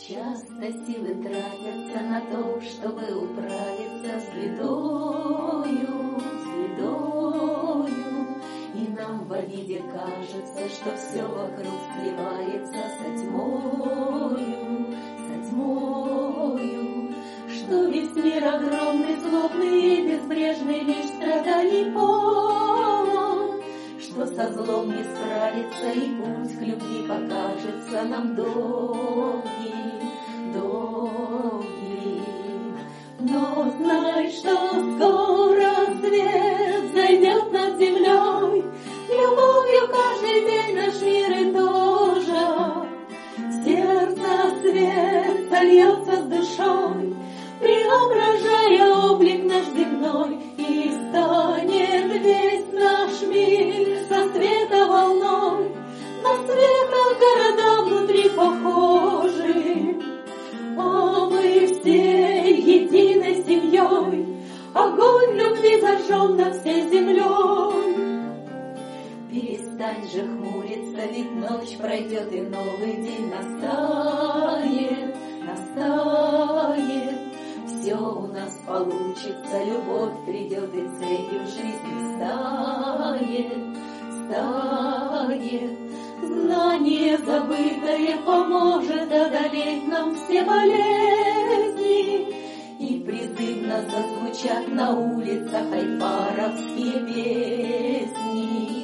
Часто силы тратятся на то, чтобы управиться с бедою, И нам в обиде кажется, что все вокруг сливается со тьмою, что весь мир огромный, злобный и безбрежный, лишь страданий полон, что со злом не справится и путь к любви покажется нам долгий. Но знай, что скоро свет зайдет над землей, любовью каждый день наш мир и тоже. В сердце свет сольется с душой, преображая облик наш земной, и станет весь наш мир со света волной, на света города внутри похожи. А мы все единой семьей, огонь любви зажжен над всей землей. Перестань же хмуриться, ведь ночь пройдет и новый день настанет. Все у нас получится, любовь придет и целью жизни станет. Знание забытое поможет одолеть нам все болезни, и призывно зазвучат на улицах айфаровские песни.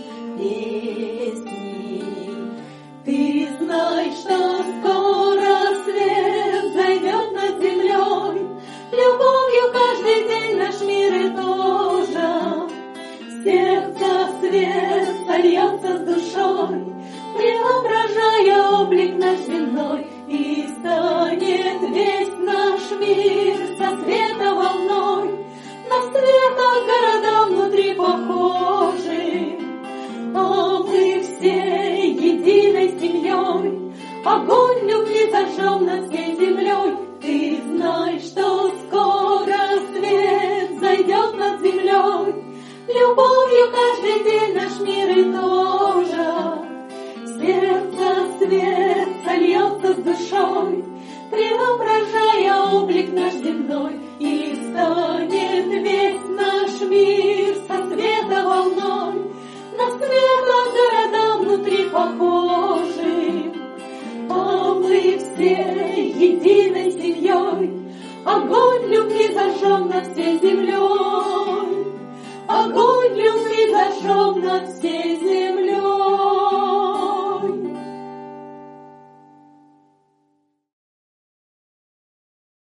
Ты знай, что скоро свет зайдет над землей, любовью каждый день наш мир и тоже. В сердце свет сольется с душой, преображая облик наш земной, и станет весь наш мир со света волной, на света города внутри похожи. А мы все единой семьей, огонь любви зажжем над всей землей. Ты знай, что скоро свет зайдет над землей, любовью каждый день наш мир и тоже. Сердце свет сольется с душой, преображая облик наш земной, и станет весь наш мир со света волной, на света города внутри похожи. А мы все единой семьей, огонь любви зажжем над всей землей, огонь любви зажжем над всей